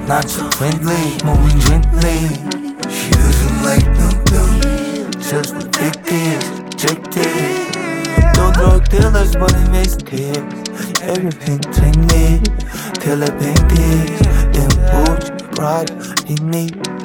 not too friendly, moving gently. She doesn't like no dough, Just addicted, rejected. Two drug dealers, but it makes kids. Everything technique, till it painted. Then boots, pride, in me.